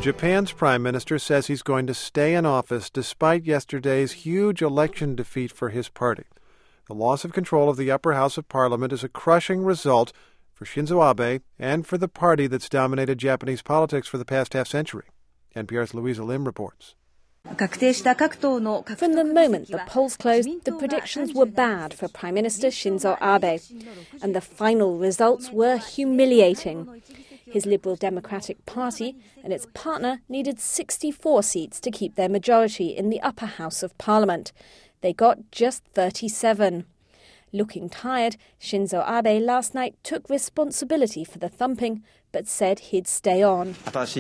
Japan's prime minister says he's going to stay in office despite yesterday's huge election defeat for his party. The loss of control of the upper house of parliament is a crushing result for Shinzo Abe and for the party that's dominated Japanese politics for the past half-century. NPR's Louisa Lim reports. From the moment the polls closed, the predictions were bad for Prime Minister Shinzo Abe, and the final results were humiliating. His Liberal Democratic Party and its partner needed 64 seats to keep their majority in the upper house of parliament. They got just 37. Looking tired, Shinzo Abe last night took responsibility for the thumping, but said he'd stay on.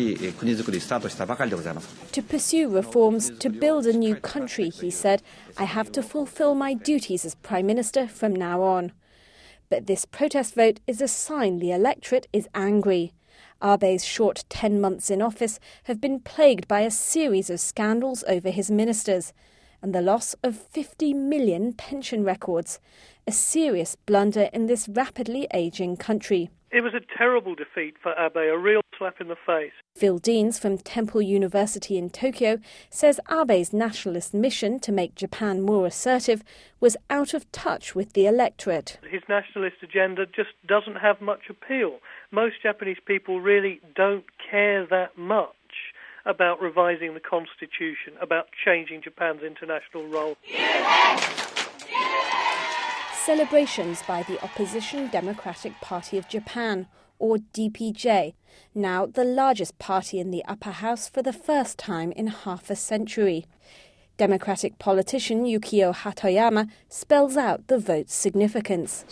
To pursue reforms, to build a new country, he said, I have to fulfill my duties as Prime Minister from now on. But this protest vote is a sign the electorate is angry. Abe's short 10 months in office have been plagued by a series of scandals over his ministers and the loss of 50 million pension records, a serious blunder in this rapidly ageing country. It was a terrible defeat for Abe, a real slap in the face. Phil Deans from Temple University in Tokyo says Abe's nationalist mission to make Japan more assertive was out of touch with the electorate. His nationalist agenda just doesn't have much appeal. Most Japanese people really don't care that much about revising the constitution, about changing Japan's international role. Celebrations by the opposition Democratic Party of Japan, or DPJ, now the largest party in the upper house for the first time in half a century. Democratic politician Yukio Hatoyama spells out the vote's significance.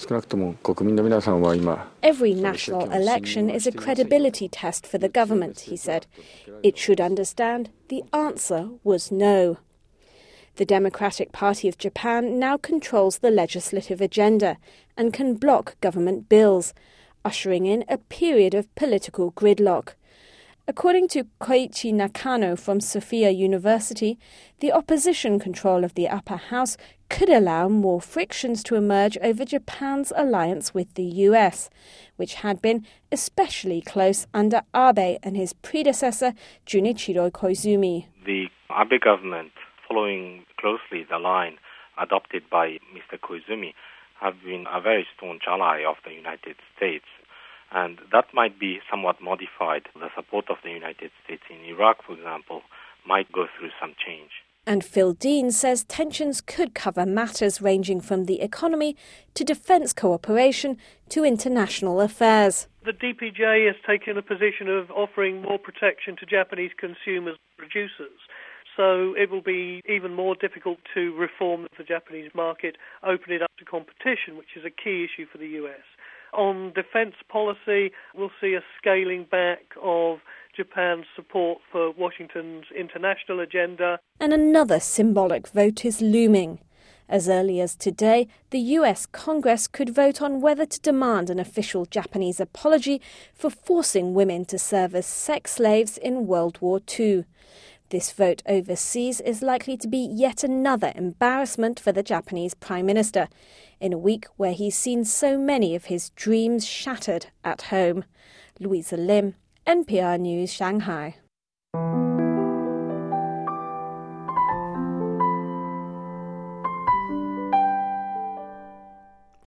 Every national election is a credibility test for the government, he said. It should understand the answer was no. The Democratic Party of Japan now controls the legislative agenda and can block government bills, ushering in a period of political gridlock. According to Koichi Nakano from Sophia University, the opposition control of the upper house could allow more frictions to emerge over Japan's alliance with the US, which had been especially close under Abe and his predecessor, Junichiro Koizumi. The Abe government, following closely the line adopted by Mr. Koizumi, have been a very staunch ally of the United States. And that might be somewhat modified. The support of the United States in Iraq, for example, might go through some change. And Phil Deans says tensions could cover matters ranging from the economy to defence cooperation to international affairs. The DPJ has taken a position of offering more protection to Japanese consumers and producers. So it will be even more difficult to reform the Japanese market, open it up to competition, which is a key issue for the US. On defence policy, we'll see a scaling back of Japan's support for Washington's international agenda. And another symbolic vote is looming. As early as today, the US Congress could vote on whether to demand an official Japanese apology for forcing women to serve as sex slaves in World War II. This vote overseas is likely to be yet another embarrassment for the Japanese Prime Minister, in a week where he's seen so many of his dreams shattered at home. Louisa Lim, NPR News, Shanghai.